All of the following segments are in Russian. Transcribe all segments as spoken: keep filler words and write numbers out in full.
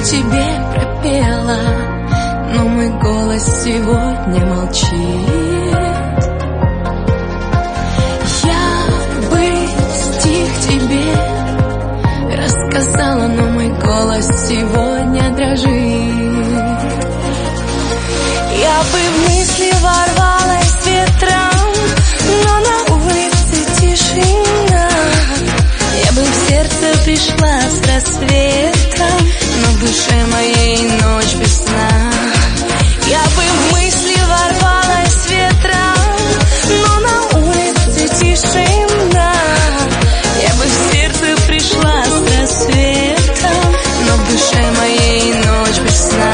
тебе пропела, но мой голос сегодня молчит. Я бы стих тебе рассказала, но мой голос сегодня дрожит. Я бы в мысли ворвалась ветром, но на улице тишина. Я бы в сердце пришла с рассветом, но в душе моей ночь без сна. Я бы в мысли ворвалась ветром, но на улице тишина. Я бы в сердце пришла с рассветом, но в душе моей ночь без сна.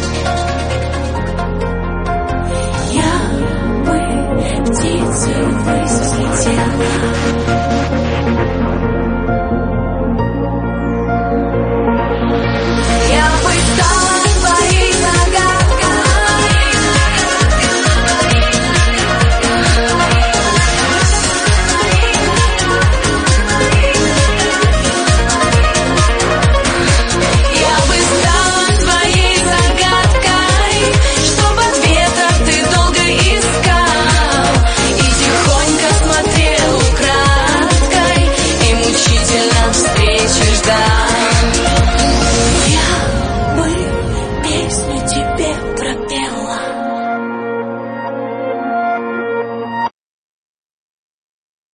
Птицы